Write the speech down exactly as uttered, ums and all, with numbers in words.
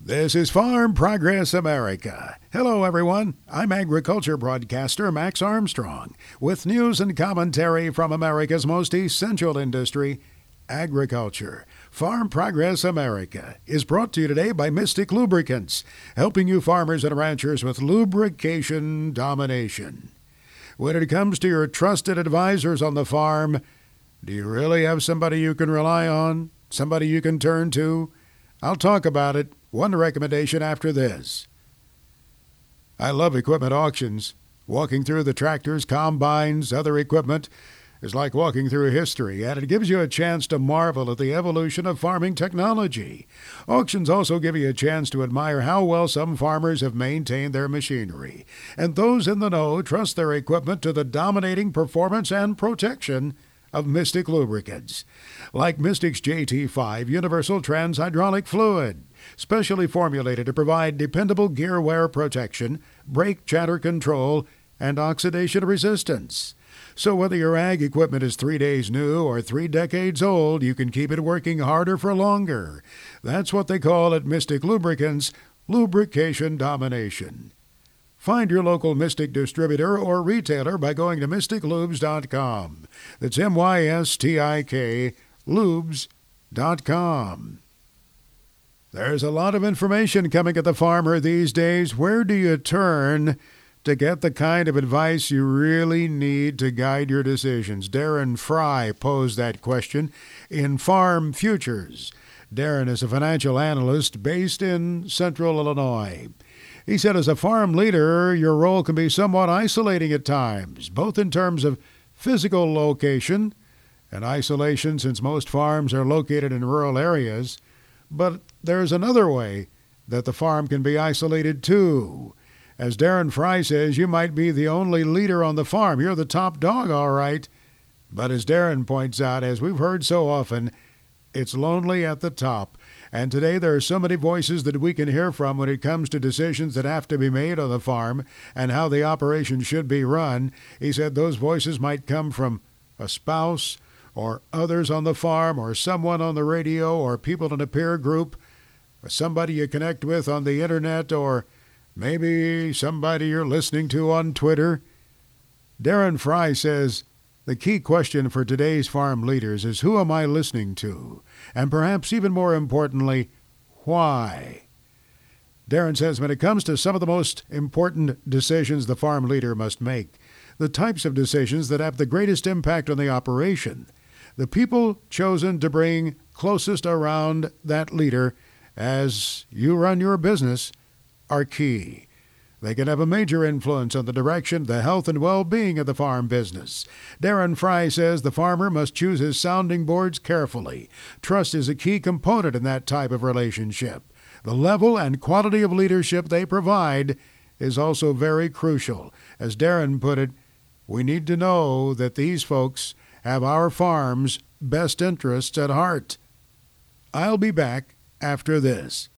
This is Farm Progress America. Hello, everyone. I'm agriculture broadcaster Max Armstrong with news and commentary from America's most essential industry, agriculture. Farm Progress America is brought to you today by Mystic Lubricants, helping you farmers and ranchers with lubrication domination. When it comes to your trusted advisors on the farm, do you really have somebody you can rely on? Somebody you can turn to? I'll talk about it. One recommendation after this. I love equipment auctions. Walking through the tractors, combines, other equipment is like walking through history, and it gives you a chance to marvel at the evolution of farming technology. Auctions also give you a chance to admire how well some farmers have maintained their machinery, and those in the know trust their equipment to the dominating performance and protection of Mystic Lubricants, like Mystic's J T five Universal Trans Hydraulic Fluid, specially formulated to provide dependable gear wear protection, brake chatter control, and oxidation resistance. So whether your ag equipment is three days new or three decades old, you can keep it working harder for longer. That's what they call at Mystic Lubricants, lubrication domination. Find your local Mystic distributor or retailer by going to mystic lubes dot com. That's M Y S T I K, lubes dot com. There's a lot of information coming at the farmer these days. Where do you turn to get the kind of advice you really need to guide your decisions? Darren Fry posed that question in Farm Futures. Darren is a financial analyst based in Central Illinois. He said, as a farm leader, your role can be somewhat isolating at times, both in terms of physical location and isolation, since most farms are located in rural areas. But there's another way that the farm can be isolated too. As Darren Fry says, you might be the only leader on the farm. You're the top dog, all right. But as Darren points out, as we've heard so often, it's lonely at the top. And today there are so many voices that we can hear from when it comes to decisions that have to be made on the farm and how the operation should be run. He said those voices might come from a spouse or others on the farm or someone on the radio or people in a peer group or somebody you connect with on the internet or maybe somebody you're listening to on Twitter. Darren Fry says, the key question for today's farm leaders is, who am I listening to? And perhaps even more importantly, why? Darren says when it comes to some of the most important decisions the farm leader must make, the types of decisions that have the greatest impact on the operation, the people chosen to bring closest around that leader as you run your business are key. They can have a major influence on the direction, the health, and well-being of the farm business. Darren Fry says the farmer must choose his sounding boards carefully. Trust is a key component in that type of relationship. The level and quality of leadership they provide is also very crucial. As Darren put it, we need to know that these folks have our farm's best interests at heart. I'll be back after this.